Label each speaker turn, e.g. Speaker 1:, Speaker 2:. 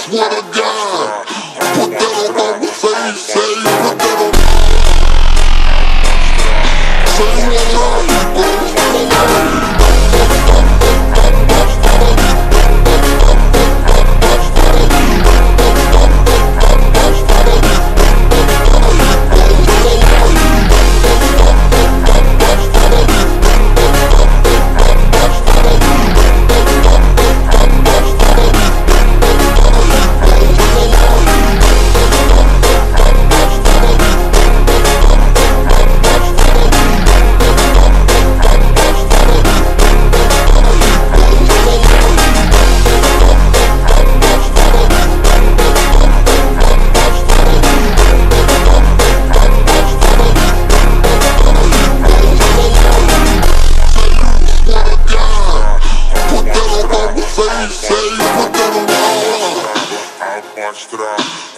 Speaker 1: swear to God. Put that on my face, say, put that on. Say you want love, say, put that on.
Speaker 2: I'll punch it out.